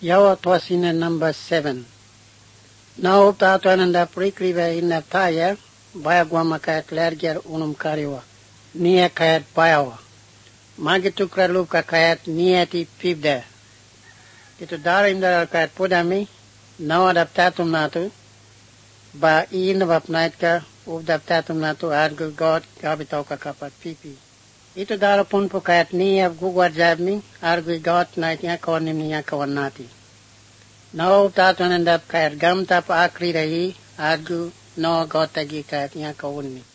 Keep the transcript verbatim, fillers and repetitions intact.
Yawa Twasina number seven. Now Tato Ananda Prikriva in the Taya, Bayagwamakat Lerger Unum Kariwa, Nia Kayat Bayawa. Magitukra Luka Kayat Niati Pibda. Ito darim daral Kayat Podami, now adaptatum natu, ba in Vapnaitka, Udaptatum natu, Argu God, Gabitoka Kapat Pipi. Ito darapun po kayat niya gugwad jabmi, argu God night niya kawanim niya kawanati. Now tato nandap kayat gam tap akri rahi, argu no God tagi kayat niya kawunmi.